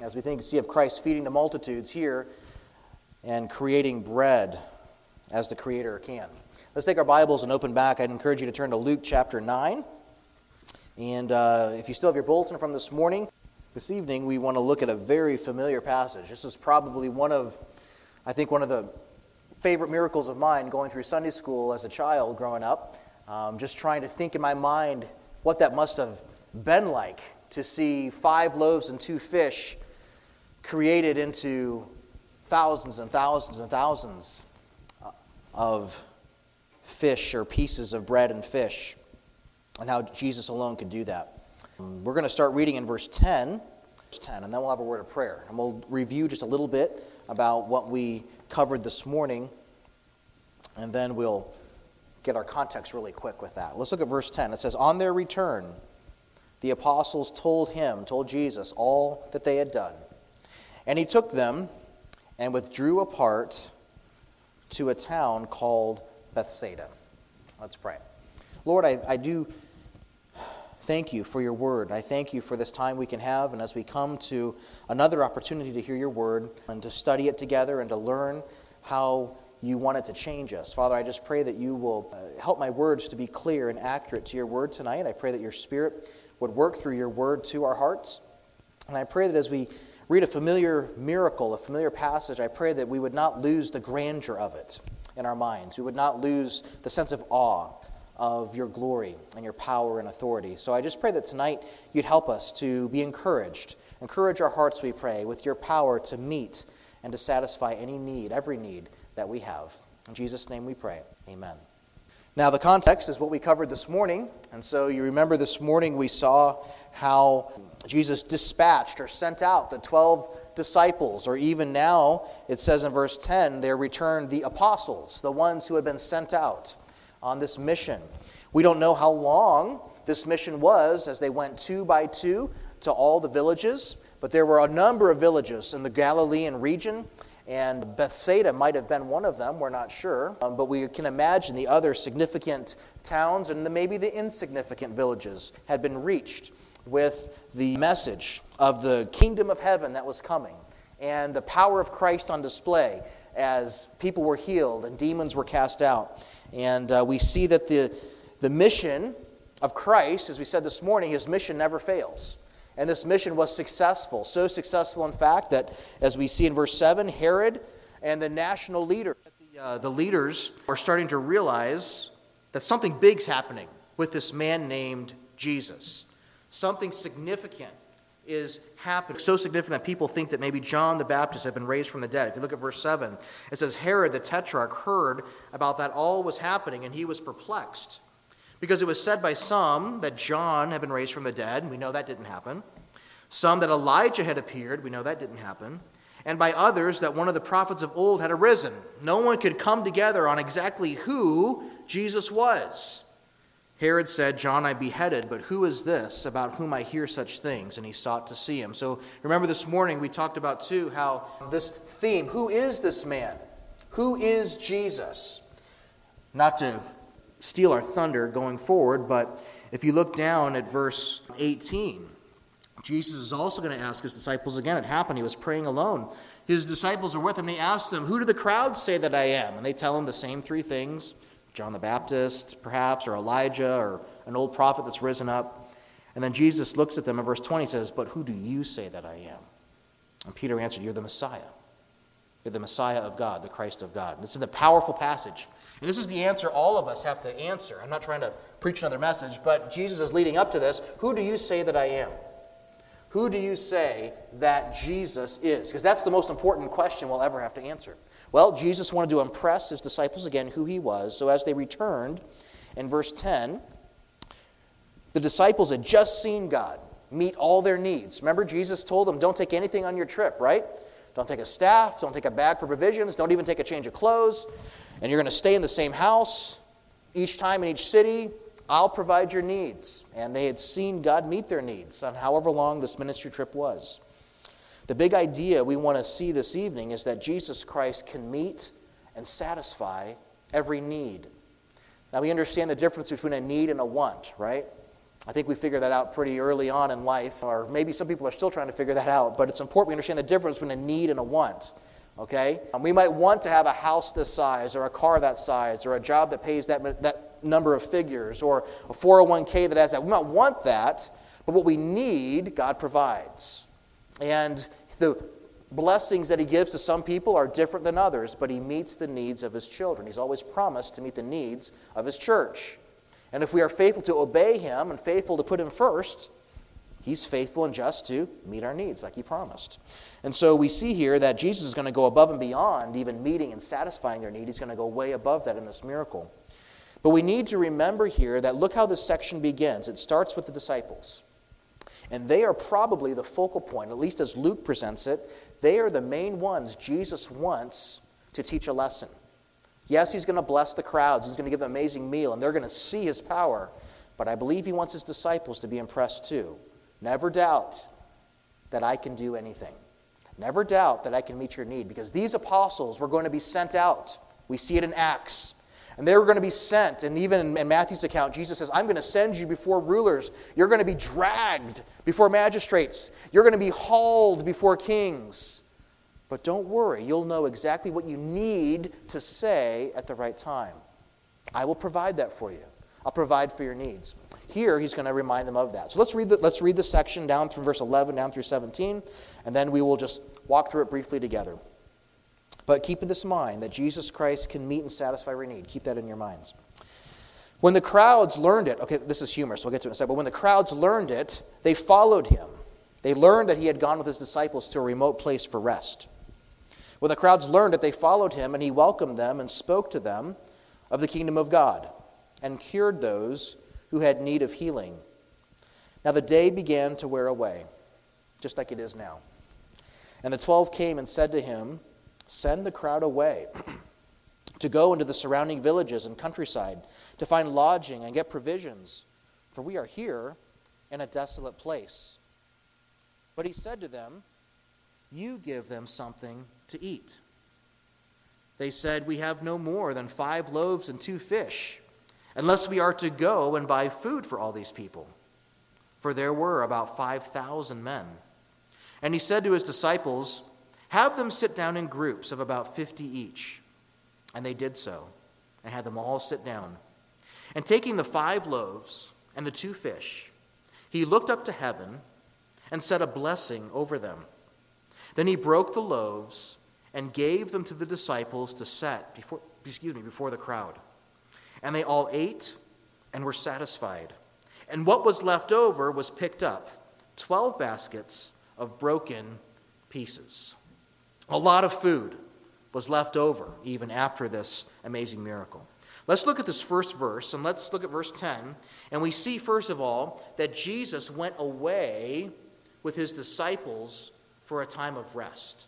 as we see of Christ feeding the multitudes here and creating bread as the Creator can. Let's take our Bibles and open back. I'd encourage you to turn to Luke chapter 9. And if you still have your bulletin from this morning, this evening we want to look at a very familiar passage. This is probably one of the favorite miracles of mine going through Sunday school as a child growing up. Just trying to think in my mind what that must have been like to see 5 loaves and 2 fish created into thousands and thousands and thousands of fish or pieces of bread and fish, and how Jesus alone could do that. We're going to start reading in verse 10, and then we'll have a word of prayer. And we'll review just a little bit about what we covered this morning, and then we'll get our context really quick with that. Let's look at verse 10. It says, "On their return, the apostles told Jesus, all that they had done. And he took them and withdrew apart to a town called Bethsaida." Let's pray. Lord, I do thank you for your word. I thank you for this time we can have, and as we come to another opportunity to hear your word and to study it together and to learn how you want it to change us. Father, I just pray that you will help my words to be clear and accurate to your word tonight. I pray that your Spirit would work through your word to our hearts. And I pray that as we read a familiar miracle, a familiar passage, I pray that we would not lose the grandeur of it in our minds. We would not lose the sense of awe of your glory and your power and authority. So I just pray that tonight you'd help us to be encouraged. Encourage our hearts, we pray, with your power to meet and to satisfy any need, every need that we have. In Jesus' name we pray. Amen. Now the context is what we covered this morning. And so you remember this morning we saw how Jesus dispatched or sent out the 12 disciples, or even now it says in verse 10, there returned the apostles, the ones who had been sent out on this mission. We don't know how long this mission was as they went 2 by 2 to all the villages, but there were a number of villages in the Galilean region, and Bethsaida might have been one of them, we're not sure, but we can imagine the other significant towns and maybe the insignificant villages had been reached with the message of the kingdom of heaven that was coming and the power of Christ on display as people were healed and demons were cast out. And we see that the mission of Christ, as we said this morning, his mission never fails. And this mission was successful, so successful in fact that, as we see in verse 7, Herod and the national leaders, the leaders are starting to realize that something big's happening with this man named Jesus. Something significant is happening. So significant that people think that maybe John the Baptist had been raised from the dead. If you look at verse 7, it says, Herod the Tetrarch heard about that all was happening, and he was perplexed. Because it was said by some that John had been raised from the dead, and we know that didn't happen. Some that Elijah had appeared, we know that didn't happen. And by others that one of the prophets of old had arisen. No one could come together on exactly who Jesus was. Herod said, John I beheaded, but who is this about whom I hear such things? And he sought to see him. So remember this morning we talked about too how this theme, who is this man? Who is Jesus? Not to steal our thunder going forward, but if you look down at verse 18, Jesus is also going to ask his disciples again. It happened, he was praying alone. His disciples are with him, and he asks them, who do the crowds say that I am? And they tell him the same 3 things, John the Baptist, perhaps, or Elijah, or an old prophet that's risen up. And then Jesus looks at them in verse 20 and says, but who do you say that I am? And Peter answered, you're the Messiah. You're the Messiah of God, the Christ of God. And it's in a powerful passage. And this is the answer all of us have to answer. I'm not trying to preach another message, but Jesus is leading up to this. Who do you say that I am? Who do you say that Jesus is? Because that's the most important question we'll ever have to answer. Well, Jesus wanted to impress his disciples again who he was. So as they returned, in verse 10, the disciples had just seen God meet all their needs. Remember, Jesus told them, don't take anything on your trip, right? Don't take a staff, don't take a bag for provisions, don't even take a change of clothes. And you're going to stay in the same house each time in each city. I'll provide your needs. And they had seen God meet their needs on however long this ministry trip was. The big idea we want to see this evening is that Jesus Christ can meet and satisfy every need. Now we understand the difference between a need and a want, right? I think we figured that out pretty early on in life, or maybe some people are still trying to figure that out, but it's important we understand the difference between a need and a want. Okay? We might want to have a house this size, or a car that size, or a job that pays that number of figures, or a 401k that has that. We might want that, but what we need, God provides. And the blessings that he gives to some people are different than others, but he meets the needs of his children. He's always promised to meet the needs of his church. And if we are faithful to obey him and faithful to put him first, he's faithful and just to meet our needs like he promised. And so we see here that Jesus is going to go above and beyond even meeting and satisfying their need. He's going to go way above that in this miracle. But we need to remember here that look how this section begins. It starts with the disciples. And they are probably the focal point, at least as Luke presents it. They are the main ones Jesus wants to teach a lesson. Yes, he's going to bless the crowds. He's going to give them an amazing meal, and they're going to see his power. But I believe he wants his disciples to be impressed too. Never doubt that I can do anything. Never doubt that I can meet your need, because these apostles were going to be sent out. We see it in Acts. And they were going to be sent, and even in Matthew's account, Jesus says, I'm going to send you before rulers. You're going to be dragged before magistrates. You're going to be hauled before kings. But don't worry, you'll know exactly what you need to say at the right time. I will provide that for you. I'll provide for your needs. Here, he's going to remind them of that. So let's read the section down from verse 11 down through 17, and then we will just walk through it briefly together. But keep this in mind, that Jesus Christ can meet and satisfy every need. Keep that in your minds. When the crowds learned it, okay, this is humorous, we'll get to it in a second, but when the crowds learned it, they followed him. They learned that he had gone with his disciples to a remote place for rest. When the crowds learned it, they followed him, and he welcomed them and spoke to them of the kingdom of God, and cured those who had need of healing. Now the day began to wear away, just like it is now. And the 12 came and said to him, Send the crowd away to go into the surrounding villages and countryside to find lodging and get provisions, for we are here in a desolate place. But he said to them, You give them something to eat. They said, We have no more than 5 loaves and 2 fish, unless we are to go and buy food for all these people. For there were about 5,000 men. And he said to his disciples, Have them sit down in groups of about 50 each. And they did so, and had them all sit down. And taking the 5 loaves and the 2 fish, he looked up to heaven and said a blessing over them. Then he broke the loaves and gave them to the disciples to set before the crowd. And they all ate and were satisfied. And what was left over was picked up, 12 baskets of broken pieces. A lot of food was left over even after this amazing miracle. Let's look at this first verse, and let's look at verse 10. And we see, first of all, that Jesus went away with his disciples for a time of rest.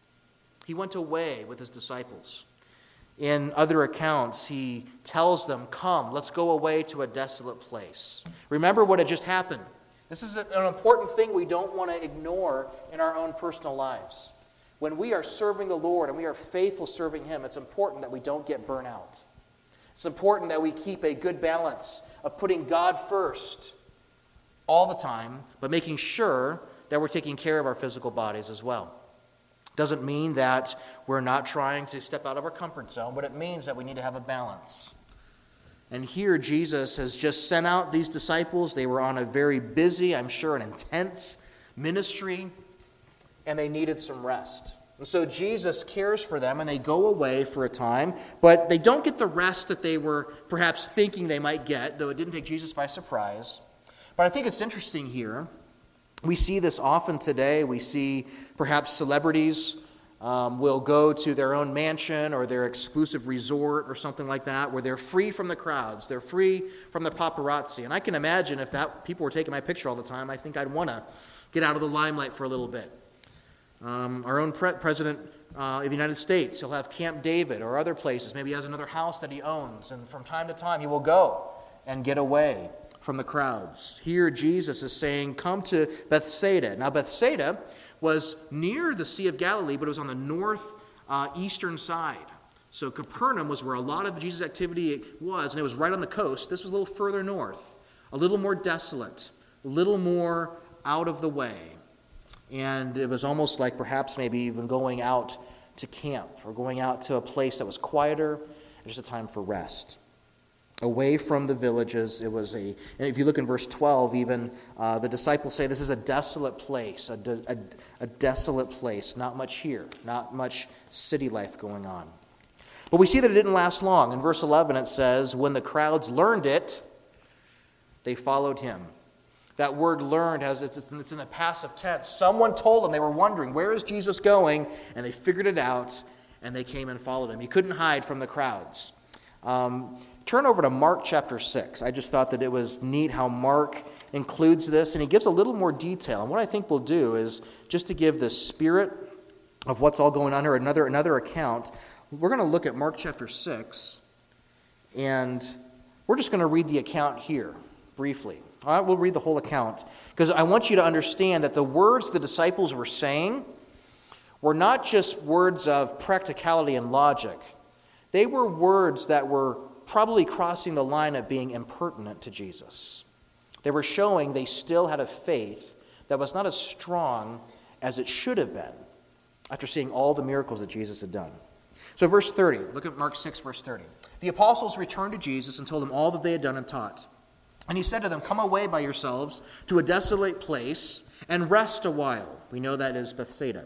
He went away with his disciples. In other accounts, he tells them, Come, let's go away to a desolate place. Remember what had just happened. This is an important thing we don't want to ignore in our own personal lives. When we are serving the Lord and we are faithful serving him, it's important that we don't get burnt out. It's important that we keep a good balance of putting God first all the time, but making sure that we're taking care of our physical bodies as well. Doesn't mean that we're not trying to step out of our comfort zone, but it means that we need to have a balance. And here Jesus has just sent out these disciples. They were on a very busy, I'm sure, an intense ministry, and they needed some rest. And so Jesus cares for them, and they go away for a time, but they don't get the rest that they were perhaps thinking they might get, though it didn't take Jesus by surprise. But I think it's interesting here. We see this often today. We see perhaps celebrities will go to their own mansion or their exclusive resort or something like that, where they're free from the crowds. They're free from the paparazzi. And I can imagine if people were taking my picture all the time, I think I'd want to get out of the limelight for a little bit. Our own president of the United States, he'll have Camp David or other places. Maybe he has another house that he owns, and from time to time he will go and get away from the crowds. Here Jesus is saying, come to Bethsaida. Now Bethsaida was near the Sea of Galilee, but it was on the northeastern side. So Capernaum was where a lot of Jesus' activity was, and it was right on the coast. This was a little further north. a little more desolate, a little more out of the way. And it was almost like perhaps maybe even going out to camp or going out to a place that was quieter, just a time for rest. Away from the villages, and if you look in verse 12 even, the disciples say this is a desolate place, a desolate place, not much here, not much city life going on. But we see that it didn't last long. In verse 11 it says, when the crowds learned it, they followed him. That word learned, it's in the passive tense. Someone told them, they were wondering, where is Jesus going? And they figured it out, and they came and followed him. He couldn't hide from the crowds. Turn over to Mark chapter 6. I just thought that it was neat how Mark includes this, and he gives a little more detail. And what I think we'll do is, just to give the spirit of what's all going on here, another account, we're going to look at Mark chapter 6, and we're just going to read the account here, briefly. All right, we'll read the whole account, because I want you to understand that the words the disciples were saying were not just words of practicality and logic. They were words that were probably crossing the line of being impertinent to Jesus. They were showing they still had a faith that was not as strong as it should have been after seeing all the miracles that Jesus had done. So verse 30, look at Mark 6, verse 30. The apostles returned to Jesus and told him all that they had done and taught. And he said to them, come away by yourselves to a desolate place and rest a while. We know that is Bethsaida.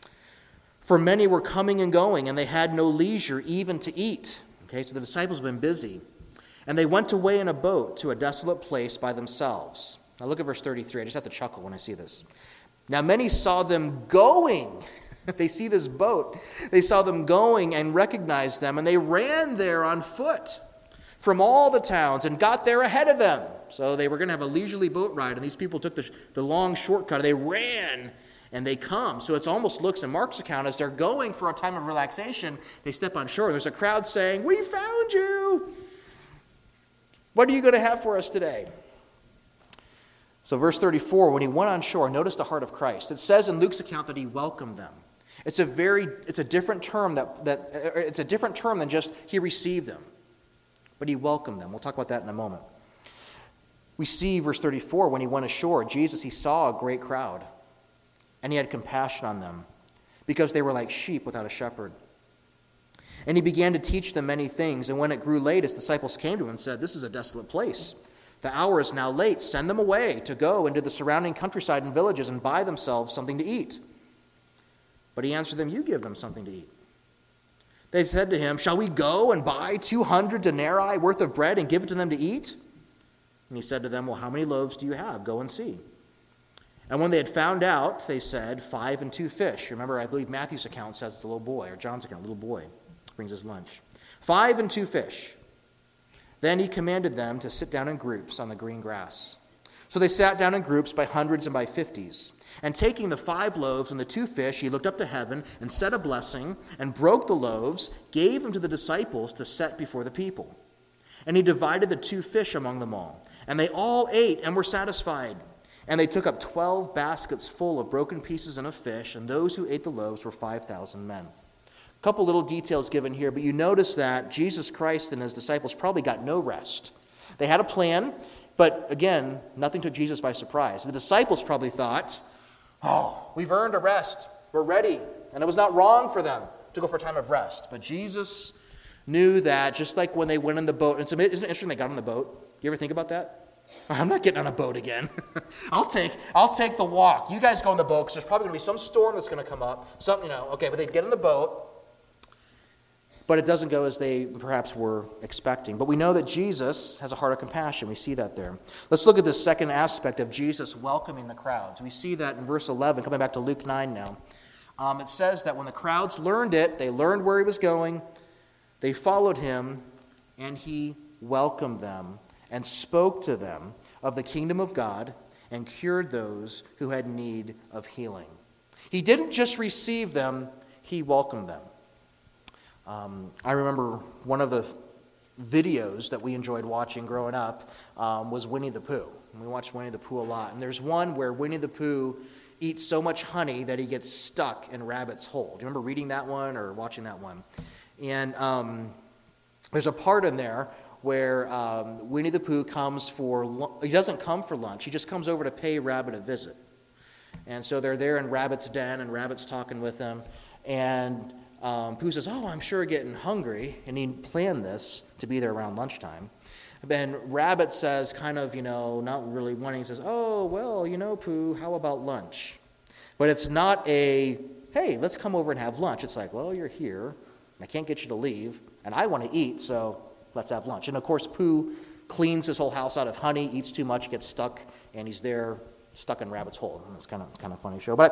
For many were coming and going, and they had no leisure even to eat. Okay, so the disciples have been busy. And they went away in a boat to a desolate place by themselves. Now look at verse 33. I just have to chuckle when I see this. Now many saw them going. They see this boat. They saw them going and recognized them, and they ran there on foot from all the towns and got there ahead of them. So they were going to have a leisurely boat ride, and these people took the long shortcut. They ran, and they come. So it almost looks in Mark's account as they're going for a time of relaxation, they step on shore. There's a crowd saying, we found you. What are you going to have for us today? So verse 34, when he went on shore, notice the heart of Christ. It says in Luke's account that he welcomed them. It's a different term it's a different term than just he received them. But he welcomed them. We'll talk about that in a moment. We see, verse 34, when he went ashore, Jesus, he saw a great crowd, and he had compassion on them, because they were like sheep without a shepherd. And he began to teach them many things, and when it grew late, his disciples came to him and said, this is a desolate place. The hour is now late. Send them away to go into the surrounding countryside and villages and buy themselves something to eat. But he answered them, you give them something to eat. They said to him, shall we go and buy 200 denarii worth of bread and give it to them to eat? And he said to them, well, how many loaves do you have? Go and see. And when they had found out, they said, 5 and 2 fish. Remember, I believe Matthew's account says it's a little boy, or John's account, little boy brings his lunch. 5 and 2 fish. Then he commanded them to sit down in groups on the green grass. So they sat down in groups by hundreds and by 50s. And taking the 5 loaves and the 2 fish, he looked up to heaven and said a blessing and broke the loaves, gave them to the disciples to set before the people. And he divided the 2 fish among them all. And they all ate and were satisfied. And they took up 12 baskets full of broken pieces and of fish, and those who ate the loaves were 5,000 men. A couple little details given here, but you notice that Jesus Christ and his disciples probably got no rest. They had a plan, but again, nothing took Jesus by surprise. The disciples probably thought, oh, we've earned a rest. We're ready. And it was not wrong for them to go for a time of rest. But Jesus knew that, just like when they went in the boat. Isn't it interesting they got on the boat? You ever think about that? I'm not getting on a boat again. I'll take the walk. You guys go in the boat because there's probably going to be some storm that's going to come up. Okay, but they get in the boat. But it doesn't go as they perhaps were expecting. But we know that Jesus has a heart of compassion. We see that there. Let's look at the second aspect of Jesus welcoming the crowds. We see that in verse 11, coming back to Luke 9 now. It says that when the crowds learned it, they learned where he was going, they followed him, and he welcomed them and spoke to them of the kingdom of God and cured those who had need of healing. He didn't just receive them, he welcomed them. I remember one of the videos that we enjoyed watching growing up was Winnie the Pooh. And we watched Winnie the Pooh a lot. And there's one where Winnie the Pooh eats so much honey that he gets stuck in Rabbit's hole. Do you remember reading that one or watching that one? And there's a part in there where Winnie the Pooh comes he doesn't come for lunch. He just comes over to pay Rabbit a visit. And so they're there in Rabbit's den, and Rabbit's talking with him. And Pooh says, "Oh, I'm sure getting hungry." And he planned this to be there around lunchtime. And Rabbit says, kind of, not really wanting, he says, "Oh, well, Pooh, how about lunch?" But it's not a, "Hey, let's come over and have lunch." It's like, "Well, you're here, and I can't get you to leave, and I want to eat, so let's have lunch." And of course, Pooh cleans his whole house out of honey, eats too much, gets stuck, and he's there stuck in Rabbit's hole. It's kind of a funny show. But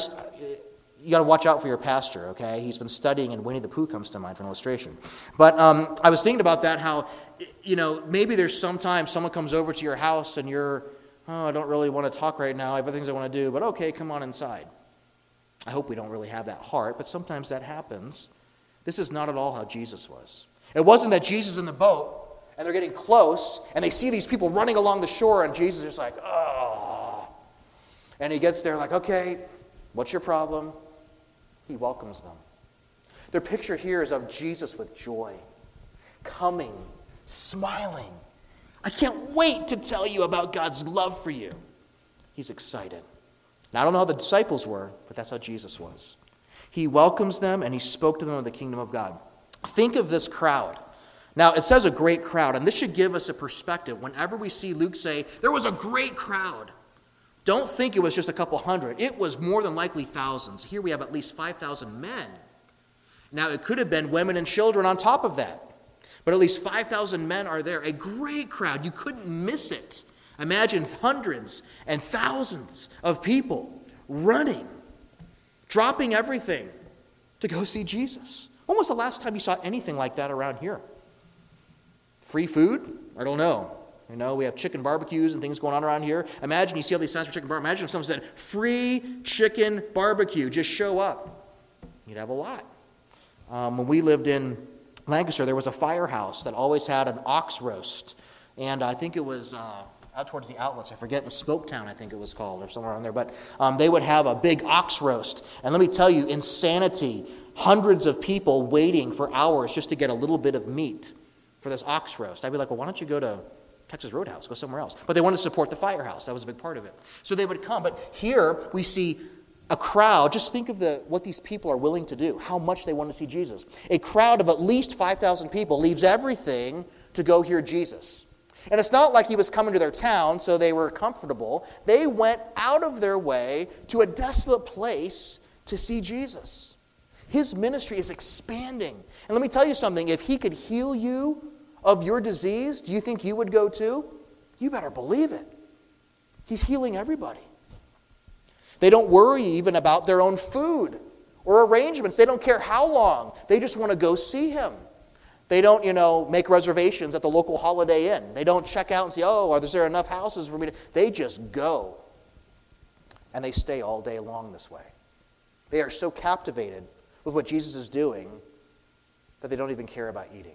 you got to watch out for your pastor, okay? He's been studying, and Winnie the Pooh comes to mind for an illustration. But I was thinking about that, how, maybe there's sometimes someone comes over to your house and you're, "Oh, I don't really want to talk right now. I have other things I want to do, but okay, come on inside." I hope we don't really have that heart, but sometimes that happens. This is not at all how Jesus was. It wasn't that Jesus is in the boat, and they're getting close, and they see these people running along the shore, and Jesus is just like, "Oh." And he gets there like, "Okay, what's your problem?" He welcomes them. Their picture here is of Jesus with joy, coming, smiling. "I can't wait to tell you about God's love for you." He's excited. Now, I don't know how the disciples were, but that's how Jesus was. He welcomes them, and he spoke to them of the kingdom of God. Think of this crowd. Now, it says a great crowd, and this should give us a perspective. Whenever we see Luke say, "There was a great crowd," don't think it was just a couple hundred. It was more than likely thousands. Here we have at least 5,000 men. Now, it could have been women and children on top of that. But at least 5,000 men are there. A great crowd. You couldn't miss it. Imagine hundreds and thousands of people running, dropping everything to go see Jesus. When was the last time you saw anything like that around here? Free food? I don't know. We have chicken barbecues and things going on around here. Imagine you see all these signs for chicken barbecue. Imagine if someone said, "Free chicken barbecue, just show up." You'd have a lot. When we lived in Lancaster, there was a firehouse that always had an ox roast. And I think it was out towards the outlets. I forget, in Spoketown, I think it was called, or somewhere around there. But they would have a big ox roast. And let me tell you, insanity. Hundreds of people waiting for hours just to get a little bit of meat for this ox roast. I'd be like, "Well, why don't you go to Texas Roadhouse, go somewhere else?" But they wanted to support the firehouse. That was a big part of it. So they would come. But here we see a crowd. Just think of what these people are willing to do, how much they want to see Jesus. A crowd of at least 5,000 people leaves everything to go hear Jesus. And it's not like he was coming to their town, so they were comfortable. They went out of their way to a desolate place to see Jesus. His ministry is expanding. And let me tell you something. If he could heal you of your disease, do you think you would go too? You better believe it. He's healing everybody. They don't worry even about their own food or arrangements. They don't care how long. They just want to go see him. They don't, make reservations at the local Holiday Inn. They don't check out and see, is there enough houses for me to... They just go. And they stay all day long this way. They are so captivated with what Jesus is doing that they don't even care about eating.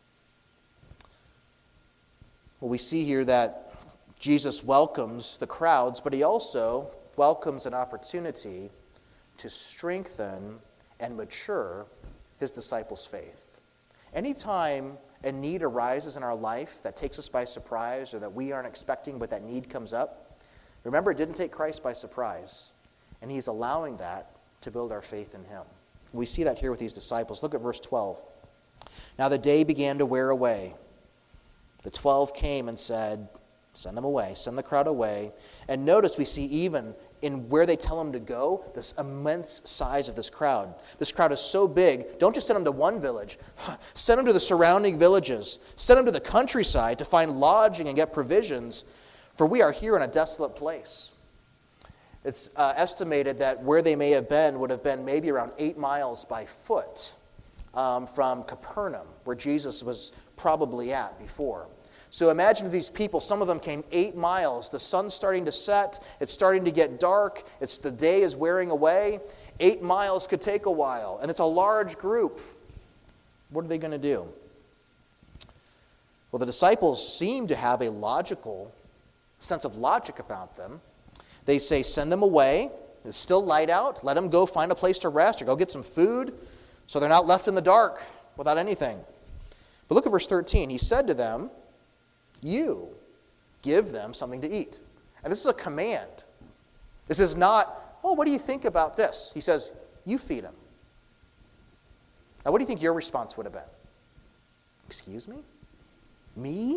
Well, we see here that Jesus welcomes the crowds, but he also welcomes an opportunity to strengthen and mature his disciples' faith. Anytime a need arises in our life that takes us by surprise or that we aren't expecting, but that need comes up, remember, it didn't take Christ by surprise, and he's allowing that to build our faith in him. We see that here with these disciples. Look at verse 12. Now the day began to wear away. The 12 came and said, "Send them away, send the crowd away." And notice we see even in where they tell them to go, this immense size of this crowd. This crowd is so big, don't just send them to one village. Send them to the surrounding villages. Send them to the countryside to find lodging and get provisions, for we are here in a desolate place. It's estimated that where they may have been would have been maybe around 8 miles by foot from Capernaum, where Jesus was probably at before. So imagine these people, some of them came 8 miles. The sun's starting to set. It's starting to get dark. The day is wearing away. 8 miles could take a while. And it's a large group. What are they going to do? Well, the disciples seem to have a logical sense of logic about them. They say, send them away. It's still light out. Let them go find a place to rest or go get some food so they're not left in the dark without anything. But look at verse 13. He said to them, you give them something to eat. And this is a command. This is not, oh, what do you think about this? He says, you feed them. Now, what do you think your response would have been? Excuse me? Me?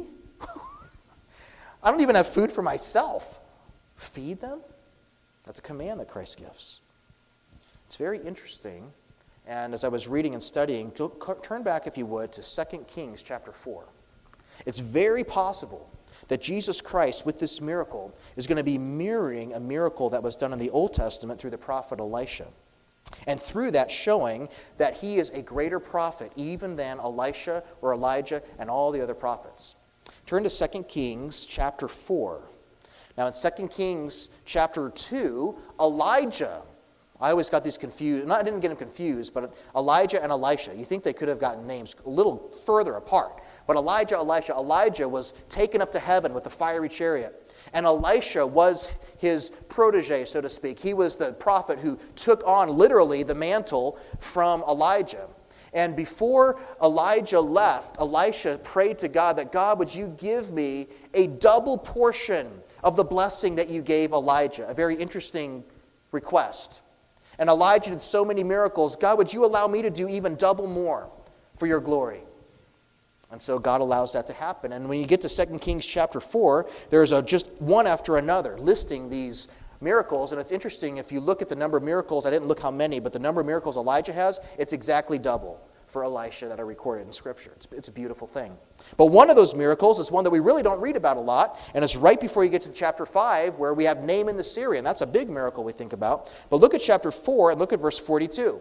I don't even have food for myself. Feed them? That's a command that Christ gives. It's very interesting. And as I was reading and studying, turn back, if you would, to 2 Kings chapter 4. It's very possible that Jesus Christ, with this miracle, is going to be mirroring a miracle that was done in the Old Testament through the prophet Elisha. And through that showing that he is a greater prophet even than Elisha or Elijah and all the other prophets. Turn to 2 Kings chapter 4. Now in 2 Kings chapter 2, Elijah, I always got these confused. I didn't get them confused, but Elijah and Elisha, you think they could have gotten names a little further apart. But Elijah was taken up to heaven with a fiery chariot. And Elisha was his protege, so to speak. He was the prophet who took on literally the mantle from Elijah. And before Elijah left, Elisha prayed to God that, God, would you give me a double portion of the blessing that you gave Elijah? A very interesting request. And Elijah did so many miracles. God, would you allow me to do even double more for your glory? And so God allows that to happen. And when you get to 2 Kings chapter 4, there's just one after another listing these miracles. And it's interesting, if you look at the number of miracles, I didn't look how many, but the number of miracles Elijah has, it's exactly double for Elisha that are recorded in Scripture. It's a beautiful thing. But one of those miracles is one that we really don't read about a lot, and it's right before you get to chapter 5, where we have Naaman the Syrian. That's a big miracle we think about. But look at chapter 4 and look at verse 42.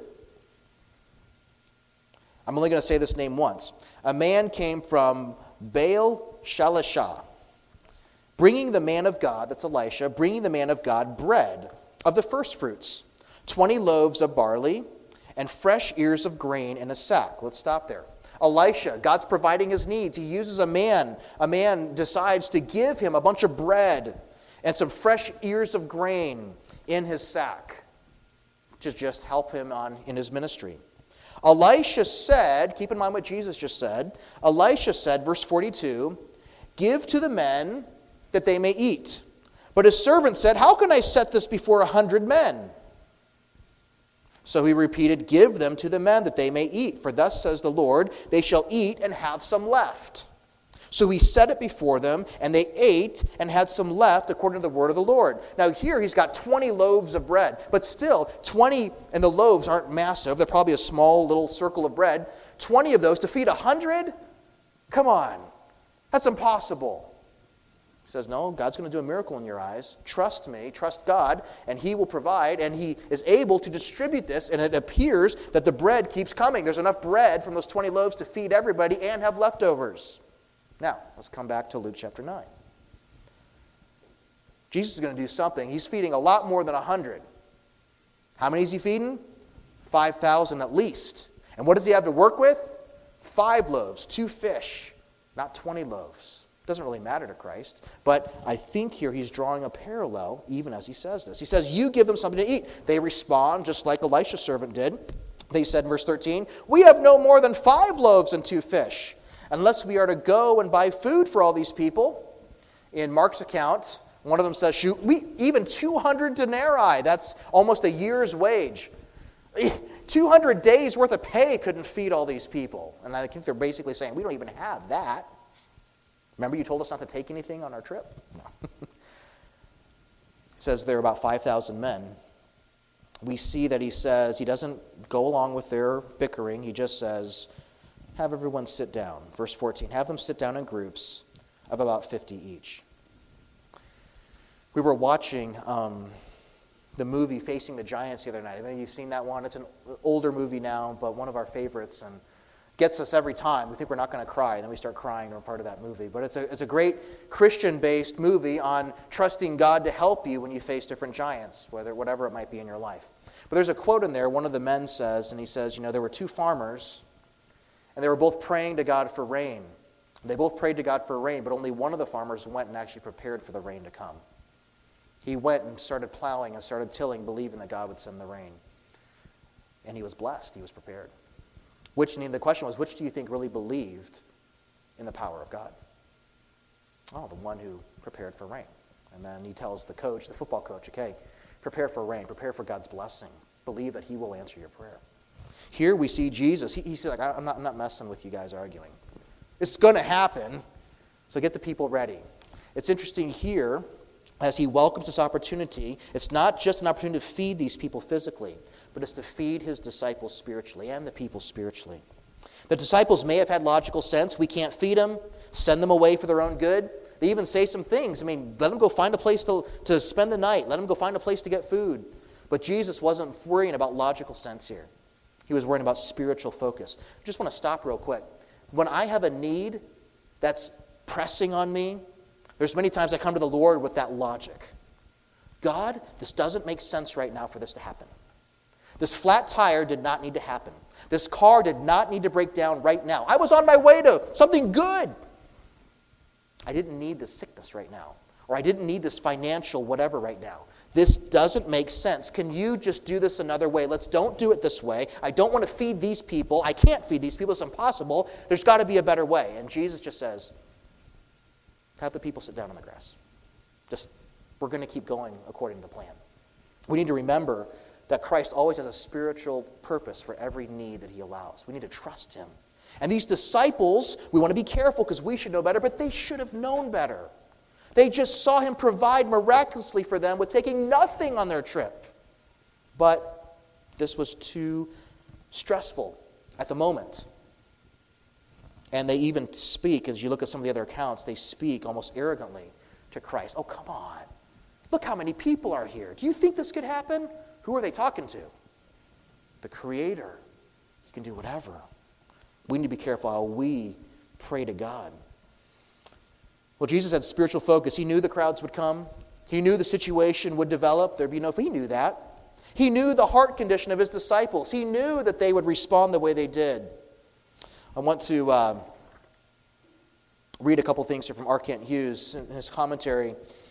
I'm only going to say this name once. A man came from Baal Shalishah, bringing the man of God, that's Elisha, bringing the man of God bread of the first fruits, 20 loaves of barley, and fresh ears of grain in a sack. Let's stop there. Elisha, God's providing his needs. He uses a man. A man decides to give him a bunch of bread and some fresh ears of grain in his sack to just help him on in his ministry. Elisha said, keep in mind what Jesus just said, Elisha said, verse 42, give to the men that they may eat. But his servant said, how can I set this before 100 men? So he repeated, give them to the men that they may eat. For thus says the Lord, they shall eat and have some left. So he set it before them, and they ate and had some left according to the word of the Lord. Now here he's got 20 loaves of bread, but still 20, and the loaves aren't massive. They're probably a small little circle of bread. 20 of those to feed 100? Come on. That's impossible. He says, no, God's going to do a miracle in your eyes. Trust me, trust God, and he will provide, and he is able to distribute this, and it appears that the bread keeps coming. There's enough bread from those 20 loaves to feed everybody and have leftovers. Now, let's come back to Luke chapter 9. Jesus is going to do something. He's feeding a lot more than 100. How many is he feeding? 5,000 at least. And what does he have to work with? 5 loaves, 2 fish, not 20 loaves. It doesn't really matter to Christ. But I think here he's drawing a parallel even as he says this. He says, you give them something to eat. They respond just like Elisha's servant did. They said in verse 13, we have no more than 5 loaves and 2 fish. Unless we are to go and buy food for all these people. In Mark's account, one of them says, shoot, even 200 denarii, that's almost a year's wage. 200 days worth of pay couldn't feed all these people. And I think they're basically saying, we don't even have that. Remember you told us not to take anything on our trip? No. It says there are about 5,000 men. We see that he says, he doesn't go along with their bickering. He just says, have everyone sit down. Verse 14, have them sit down in groups of about 50 each. We were watching the movie Facing the Giants the other night. Have any of you seen that one? It's an older movie now, but one of our favorites, and gets us every time. We think we're not going to cry, and then we start crying when we're part of that movie. But it's a great Christian-based movie on trusting God to help you when you face different giants, whatever it might be in your life. But there's a quote in there, one of the men says, and he says, there were 2 farmers, and they were both praying to God for rain. They both prayed to God for rain, but only one of the farmers went and actually prepared for the rain to come. He went and started plowing and started tilling, believing that God would send the rain. And he was blessed. He was prepared. The question was, which do you think really believed in the power of God? Oh, the one who prepared for rain. And then he tells the coach, the football coach, okay, prepare for rain, prepare for God's blessing. Believe that he will answer your prayer. Here we see Jesus. He said, I'm not messing with you guys arguing. It's going to happen, so get the people ready. It's interesting here, as he welcomes this opportunity, it's not just an opportunity to feed these people physically, but it's to feed his disciples spiritually and the people spiritually. The disciples may have had logical sense. We can't feed them, send them away for their own good. They even say some things. I mean, let them go find a place to spend the night. Let them go find a place to get food. But Jesus wasn't worrying about logical sense here. He was worrying about spiritual focus. I just want to stop real quick. When I have a need that's pressing on me, there's many times I come to the Lord with that logic. God, this doesn't make sense right now for this to happen. This flat tire did not need to happen. This car did not need to break down right now. I was on my way to something good. I didn't need this sickness right now. Or I didn't need this financial whatever right now. This doesn't make sense. Can you just do this another way? Don't do it this way. I don't want to feed these people. I can't feed these people. It's impossible. There's got to be a better way. And Jesus just says, have the people sit down on the grass. We're going to keep going according to the plan. We need to remember that Christ always has a spiritual purpose for every need that he allows. We need to trust him. And these disciples, we want to be careful because we should know better, but they should have known better. They just saw him provide miraculously for them with taking nothing on their trip. But this was too stressful at the moment. And they even speak, as you look at some of the other accounts, they speak almost arrogantly to Christ. Oh, come on. Look how many people are here. Do you think this could happen? Who are they talking to? The Creator. He can do whatever. We need to be careful how we pray to God. Well, Jesus had spiritual focus. He knew the crowds would come. He knew the situation would develop. There'd be no... He knew that. He knew the heart condition of his disciples. He knew that they would respond the way they did. I want to read a couple things here from R. Kent Hughes in his commentary.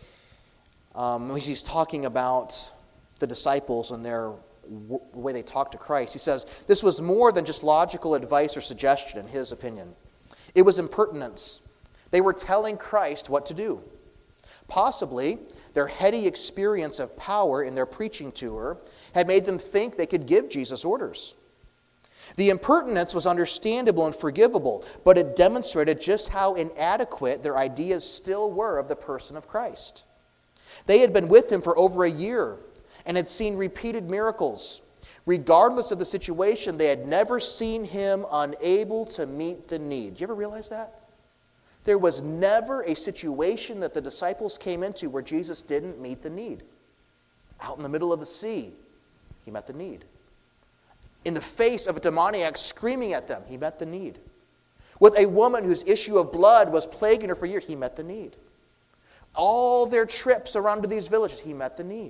He's talking about the disciples and the way they talked to Christ. He says, this was more than just logical advice or suggestion, in his opinion. It was impertinence. They were telling Christ what to do. Possibly, their heady experience of power in their preaching tour had made them think they could give Jesus orders. The impertinence was understandable and forgivable, but it demonstrated just how inadequate their ideas still were of the person of Christ. They had been with him for over a year and had seen repeated miracles. Regardless of the situation, they had never seen him unable to meet the need. Do you ever realize that? There was never a situation that the disciples came into where Jesus didn't meet the need. Out in the middle of the sea, he met the need. In the face of a demoniac screaming at them, he met the need. With a woman whose issue of blood was plaguing her for years, he met the need. All their trips around to these villages, he met the need.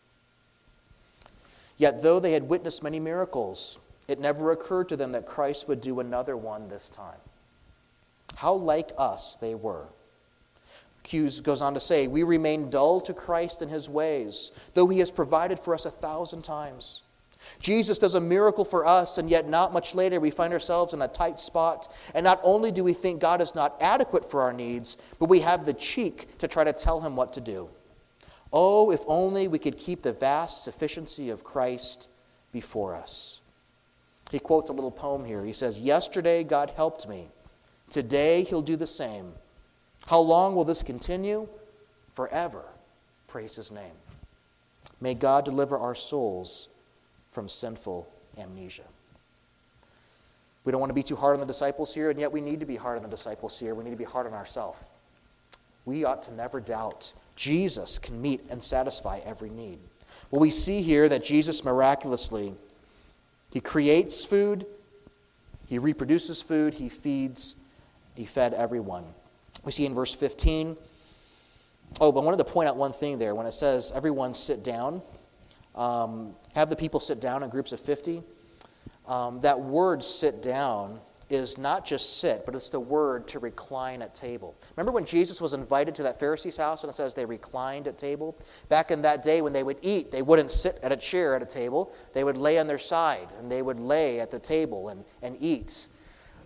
Yet though they had witnessed many miracles, it never occurred to them that Christ would do another one this time. How like us they were. Hughes goes on to say, we remain dull to Christ and his ways, though he has provided for us 1,000 times. Jesus does a miracle for us, and yet not much later we find ourselves in a tight spot. And not only do we think God is not adequate for our needs, but we have the cheek to try to tell him what to do. Oh, if only we could keep the vast sufficiency of Christ before us. He quotes a little poem here. He says, yesterday God helped me. Today he'll do the same. How long will this continue? Forever. Praise his name. May God deliver our souls from sinful amnesia. We don't want to be too hard on the disciples here, and yet we need to be hard on the disciples here. We need to be hard on ourselves. We ought to never doubt Jesus can meet and satisfy every need. Well, we see here that Jesus miraculously, he creates food, he reproduces food, he feeds, he fed everyone. We see in verse 15. Oh, but I wanted to point out one thing there. When it says, everyone sit down, have the people sit down in groups of 50. That word sit down is not just sit, but it's the word to recline at table. Remember when Jesus was invited to that Pharisee's house and it says they reclined at table? Back in that day when they would eat, they wouldn't sit at a chair at a table. They would lay on their side and they would lay at the table and eat.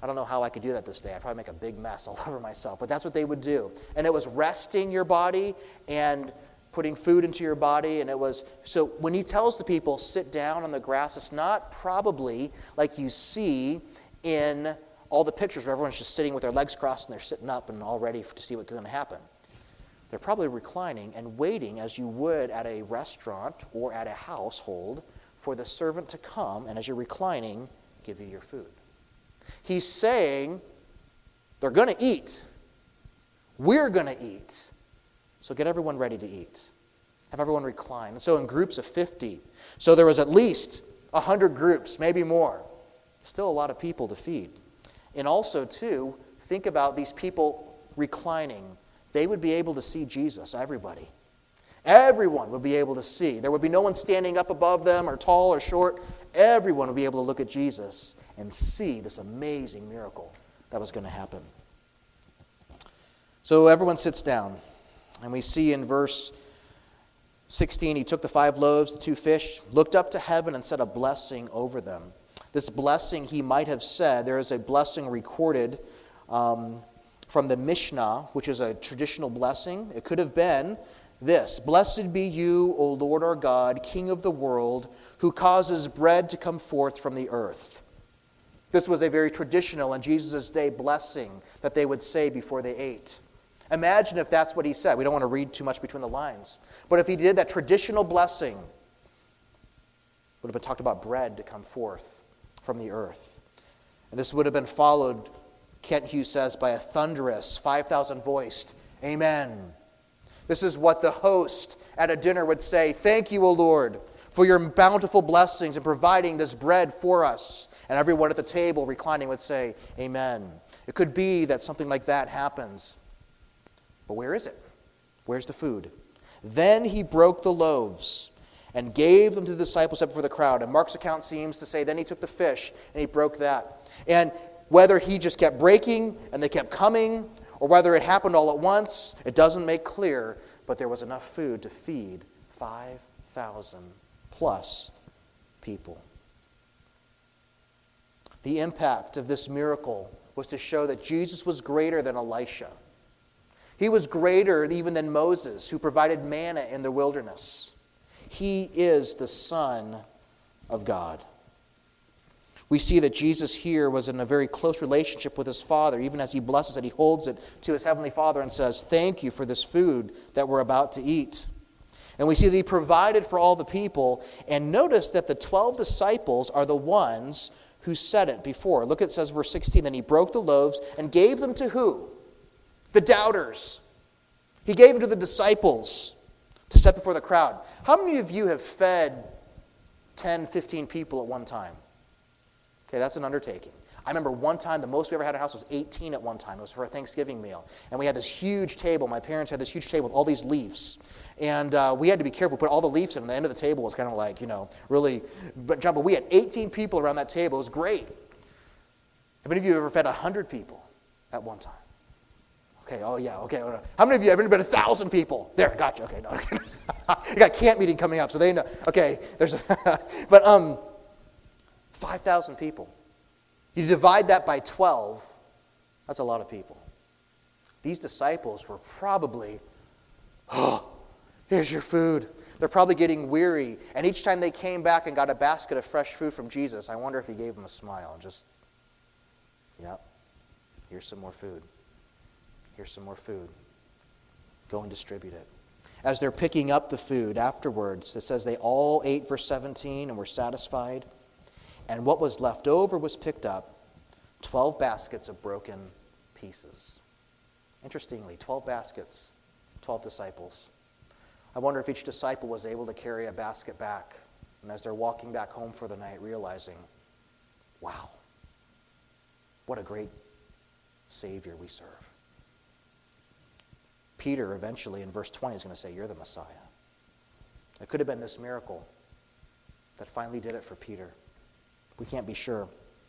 I don't know how I could do that this day. I'd probably make a big mess all over myself. But that's what they would do. And it was resting your body and putting food into your body. And it was, so when he tells the people, sit down on the grass, it's not probably like you see in all the pictures where everyone's just sitting with their legs crossed and they're sitting up and all ready to see what's going to happen. They're probably reclining and waiting as you would at a restaurant or at a household for the servant to come and as you're reclining, give you your food. He's saying they're going to eat. We're going to eat. So get everyone ready to eat. Have everyone recline. And so in groups of 50. So there was at least 100 groups, maybe more. Still a lot of people to feed. And also, too, think about these people reclining. They would be able to see Jesus, everybody. Everyone would be able to see. There would be no one standing up above them or tall or short. Everyone would be able to look at Jesus and see this amazing miracle that was going to happen. So everyone sits down. And we see in verse 16, he took the 5 loaves, the 2 fish, looked up to heaven and said a blessing over them. This blessing he might have said, there is a blessing recorded from the Mishnah, which is a traditional blessing. It could have been this: blessed be you, O Lord our God, King of the world, who causes bread to come forth from the earth. This was a very traditional in Jesus' day blessing that they would say before they ate. Imagine if that's what he said. We don't want to read too much between the lines. But if he did that traditional blessing, it would have been talked about bread to come forth from the earth. And this would have been followed, Kent Hughes says, by a thunderous 5,000 voiced amen. This is what the host at a dinner would say: thank you, O Lord, for your bountiful blessings and providing this bread for us. And everyone at the table reclining would say amen. It could be that something like that happens. But where is it? Where's the food? Then he broke the loaves and gave them to the disciples up before the crowd. And Mark's account seems to say then he took the fish and he broke that. And whether he just kept breaking and they kept coming, or whether it happened all at once, it doesn't make clear. But there was enough food to feed 5,000 plus people. The impact of this miracle was to show that Jesus was greater than Elisha. He was greater even than Moses, who provided manna in the wilderness. He is the Son of God. We see that Jesus here was in a very close relationship with his Father. Even as he blesses it, he holds it to his Heavenly Father and says, thank you for this food that we're about to eat. And we see that he provided for all the people. And notice that the 12 disciples are the ones who said it before. Look, it says verse 16, then he broke the loaves and gave them to who? The doubters. He gave them to the disciples to set before the crowd. How many of you have fed 10, 15 people at one time? Okay, that's an undertaking. I remember one time, the most we ever had in our house was 18 at one time. It was for a Thanksgiving meal. And we had this huge table. My parents had this huge table with all these leaves. And we had to be careful. Put all the leaves in. And the end of the table was kind of like, really but we had 18 people around that table. It was great. How many of you have ever fed 100 people at one time? Okay, oh yeah, okay. How many of you have ever been 1,000 people? There, gotcha. Okay, no. You got camp meeting coming up, so they know. Okay, but 5,000 people. You divide that by 12, that's a lot of people. These disciples were probably, here's your food. They're probably getting weary. And each time they came back and got a basket of fresh food from Jesus, I wonder if he gave them a smile and just, yep, here's some more food. Here's some more food. Go and distribute it. As they're picking up the food afterwards, it says they all ate, verse 17, and were satisfied. And what was left over was picked up, 12 baskets of broken pieces. Interestingly, 12 baskets, 12 disciples. I wonder if each disciple was able to carry a basket back, and as they're walking back home for the night, realizing, wow, what a great Savior we serve. Peter eventually in verse 20 is going to say, you're the Messiah. It could have been this miracle that finally did it for Peter. We can't be sure.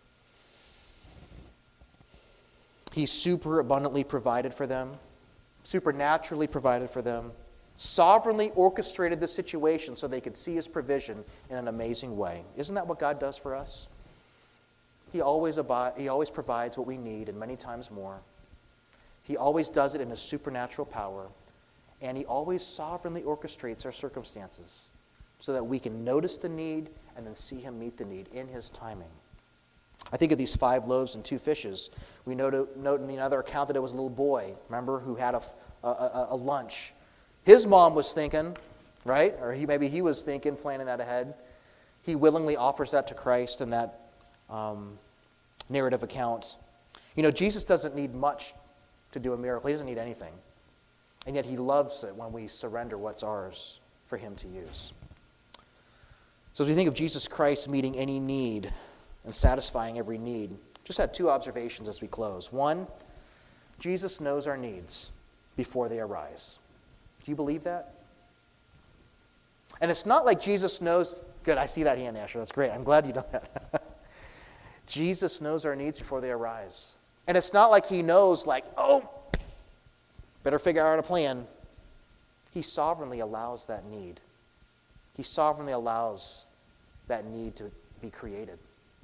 He super abundantly provided for them, supernaturally provided for them, sovereignly orchestrated the situation so they could see his provision in an amazing way. Isn't that what God does for us? He always provides what we need and many times more. He always does it in His supernatural power. And He always sovereignly orchestrates our circumstances so that we can notice the need and then see Him meet the need in His timing. I think of these 5 loaves and 2 fishes. We note in the other account that it was a little boy, remember, who had a lunch. His mom was thinking, right? Or maybe he was thinking, planning that ahead. He willingly offers that to Christ in that narrative account. You know, Jesus doesn't need much to do a miracle. He doesn't need anything. And yet He loves it when we surrender what's ours for Him to use. So as we think of Jesus Christ meeting any need and satisfying every need, just had 2 observations as we close. 1, Jesus knows our needs before they arise. Do you believe that? And it's not like Jesus knows... Good, I see that hand, Asher. That's great. I'm glad you know that. Jesus knows our needs before they arise. And it's not like He knows, like, oh, better figure out a plan. He sovereignly allows that need. He sovereignly allows that need to be created.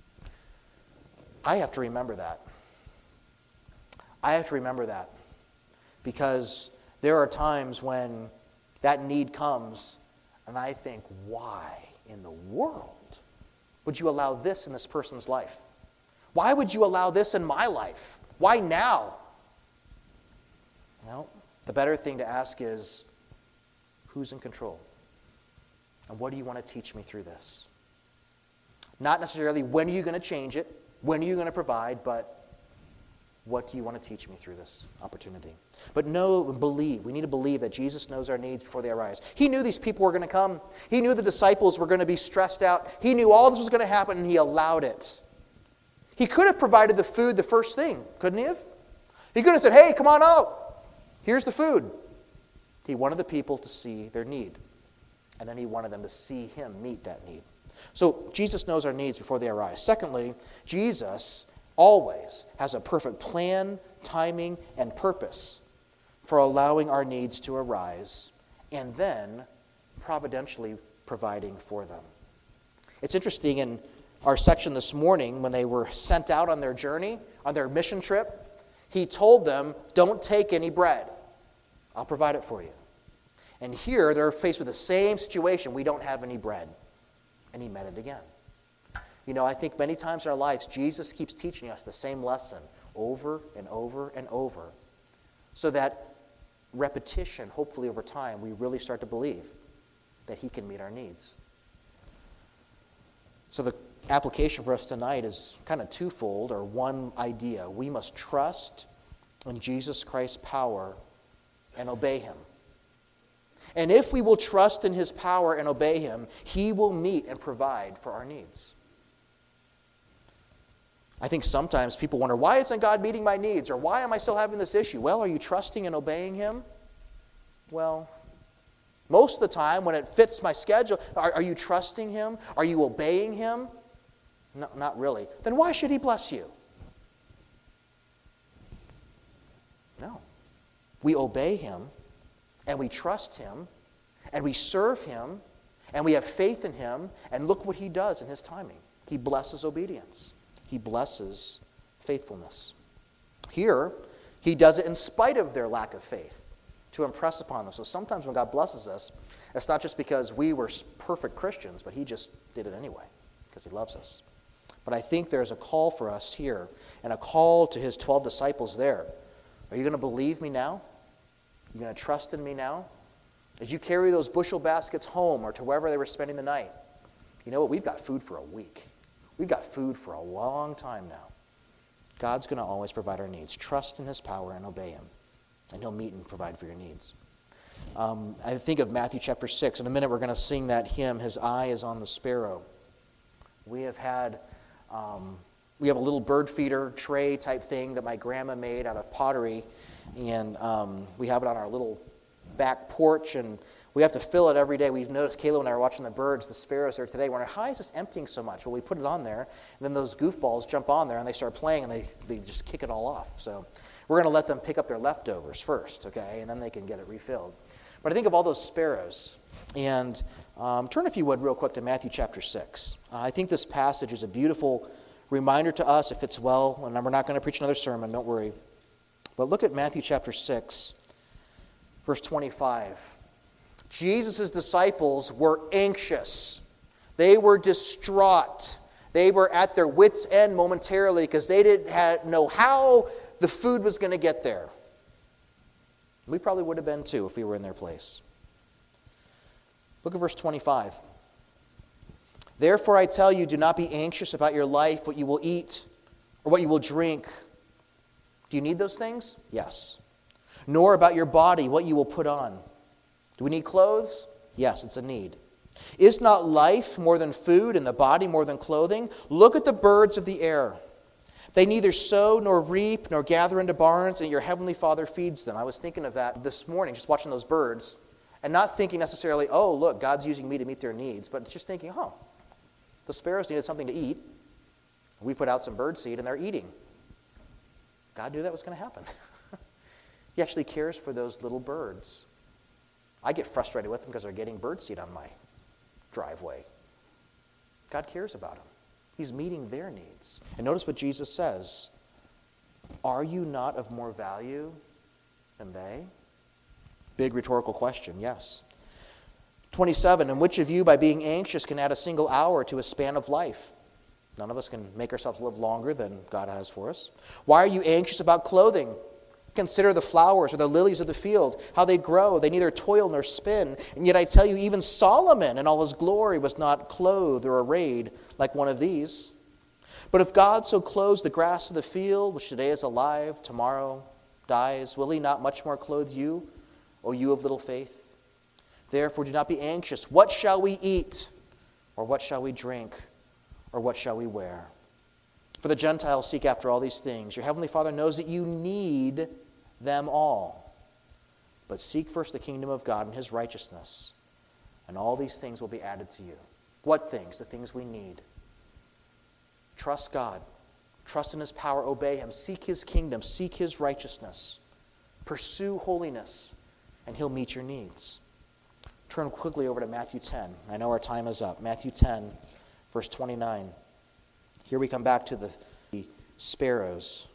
I have to remember that. I have to remember that. Because there are times when that need comes and I think, why in the world would you allow this in this person's life? Why would you allow this in my life? Why now? Well, the better thing to ask is, who's in control? And what do you want to teach me through this? Not necessarily when are you going to change it, when are you going to provide, but what do you want to teach me through this opportunity? But know and believe. We need to believe that Jesus knows our needs before they arise. He knew these people were going to come. He knew the disciples were going to be stressed out. He knew all this was going to happen, and He allowed it. He could have provided the food the first thing, couldn't He have? He could have said, hey, come on out. Here's the food. He wanted the people to see their need. And then He wanted them to see Him meet that need. So Jesus knows our needs before they arise. Secondly, Jesus always has a perfect plan, timing, and purpose for allowing our needs to arise and then providentially providing for them. It's interesting in our section this morning when they were sent out on their journey, on their mission trip, He told them, don't take any bread. I'll provide it for you. And here they're faced with the same situation. We don't have any bread. And He met it again. You know, I think many times in our lives, Jesus keeps teaching us the same lesson over and over and over, so that repetition, hopefully over time, we really start to believe that He can meet our needs. So the application for us tonight is kind of twofold, or one idea. We must trust in Jesus Christ's power and obey Him. And if we will trust in His power and obey Him, He will meet and provide for our needs. I think sometimes people wonder, why isn't God meeting my needs? Or why am I still having this issue? Well, are you trusting and obeying Him? Well, most of the time when it fits my schedule, are you trusting Him? Are you obeying Him? No, not really. Then why should He bless you? No. We obey Him, and we trust Him, and we serve Him, and we have faith in Him, and look what He does in His timing. He blesses obedience. He blesses faithfulness. Here, He does it in spite of their lack of faith to impress upon them. So sometimes when God blesses us, it's not just because we were perfect Christians, but He just did it anyway because He loves us. But I think there's a call for us here and a call to His 12 disciples there. Are you going to believe me now? Are you going to trust in me now? As you carry those bushel baskets home or to wherever they were spending the night, you know what? We've got food for a week. We've got food for a long time now. God's going to always provide our needs. Trust in His power and obey Him, and He'll meet and provide for your needs. I think of Matthew chapter 6. In a minute, we're going to sing that hymn, His Eye is on the Sparrow. We have a little bird feeder tray type thing that my grandma made out of pottery, and we have it on our little back porch, and we have to fill it every day. We've noticed, Kayla and I were watching the birds, the sparrows there today. We're wondering, how is this emptying so much? Well, we put it on there, and then those goofballs jump on there, and they start playing, and they just kick it all off. So we're going to let them pick up their leftovers first, okay, and then they can get it refilled. But I think of all those sparrows, and turn, if you would, real quick to Matthew chapter 6. I think this passage is a beautiful reminder to us, if it's well, and we're not going to preach another sermon, don't worry. But look at Matthew chapter 6, verse 25. Jesus' disciples were anxious. They were distraught. They were at their wits' end momentarily because they didn't know how the food was going to get there. We probably would have been too if we were in their place. Look at verse 25. Therefore I tell you, do not be anxious about your life, what you will eat or what you will drink. Do you need those things? Yes. Nor about your body, what you will put on. Do we need clothes? Yes, it's a need. Is not life more than food and the body more than clothing? Look at the birds of the air. They neither sow nor reap nor gather into barns, and your heavenly Father feeds them. I was thinking of that this morning, just watching those birds, and not thinking necessarily, oh, look, God's using me to meet their needs, but just thinking, oh, the sparrows needed something to eat. We put out some bird seed, and they're eating. God knew that was going to happen. He actually cares for those little birds. I get frustrated with them because they're getting bird seed on my driveway. God cares about them. He's meeting their needs. And notice what Jesus says. Are you not of more value than they? Big rhetorical question, yes. 27, and which of you by being anxious can add a single hour to a span of life? None of us can make ourselves live longer than God has for us. Why are you anxious about clothing? Consider the flowers or the lilies of the field, how they grow. They neither toil nor spin. And yet I tell you, even Solomon in all his glory was not clothed or arrayed like one of these. But if God so clothes the grass of the field, which today is alive, tomorrow dies, will he not much more clothe you, O you of little faith? Therefore do not be anxious. What shall we eat? Or what shall we drink? Or what shall we wear? For the Gentiles seek after all these things. Your heavenly Father knows that you need them all. But seek first the kingdom of God and his righteousness, and all these things will be added to you. What things? The things we need. Trust God. Trust in his power. Obey him. Seek his kingdom. Seek his righteousness. Pursue holiness, and he'll meet your needs. Turn quickly over to Matthew 10. I know our time is up. Matthew 10, verse 29. Here we come back to the sparrows.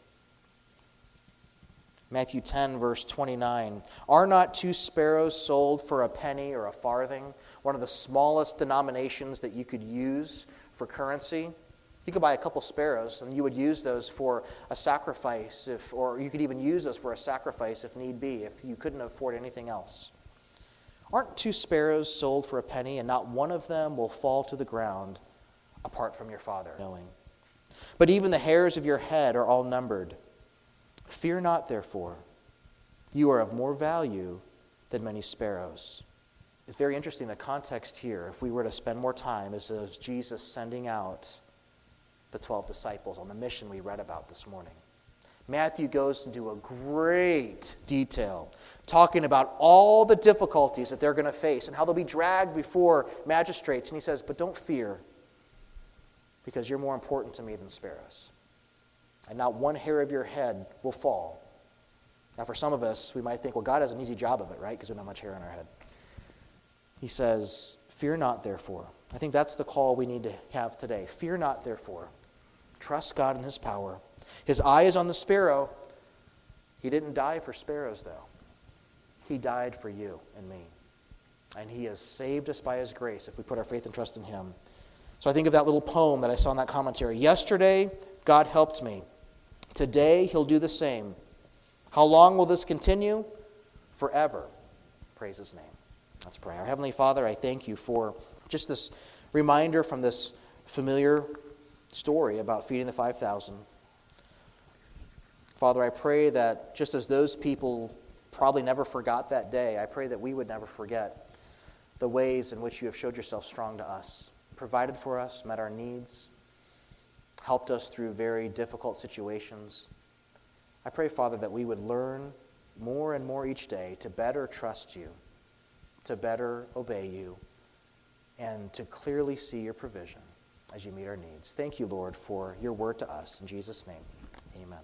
Matthew 10, verse 29. Are not 2 sparrows sold for a penny or a farthing? One of the smallest denominations that you could use for currency. You could buy a couple sparrows and you would use those for a sacrifice, or you could even use those for a sacrifice if need be, if you couldn't afford anything else. Aren't 2 sparrows sold for a penny, and not one of them will fall to the ground apart from your Father knowing? But even the hairs of your head are all numbered. Fear not, therefore. You are of more value than many sparrows. It's very interesting, the context here, if we were to spend more time, is Jesus sending out the 12 disciples on the mission we read about this morning. Matthew goes into a great detail, talking about all the difficulties that they're going to face and how they'll be dragged before magistrates. And he says, but don't fear, because you're more important to me than sparrows. And not one hair of your head will fall. Now, for some of us, we might think, well, God has an easy job of it, right? Because we don't have much hair on our head. He says, fear not, therefore. I think that's the call we need to have today. Fear not, therefore. Trust God in his power. His eye is on the sparrow. He didn't die for sparrows, though. He died for you and me. And he has saved us by his grace if we put our faith and trust in him. So I think of that little poem that I saw in that commentary. Yesterday, God helped me. Today, he'll do the same. How long will this continue? Forever. Praise his name. Let's pray. Our Heavenly Father, I thank you for just this reminder from this familiar story about feeding the 5,000. Father, I pray that just as those people probably never forgot that day, I pray that we would never forget the ways in which you have showed yourself strong to us, provided for us, met our needs, helped us through very difficult situations. I pray, Father, that we would learn more and more each day to better trust you, to better obey you, and to clearly see your provision as you meet our needs. Thank you, Lord, for your word to us. In Jesus' name, amen.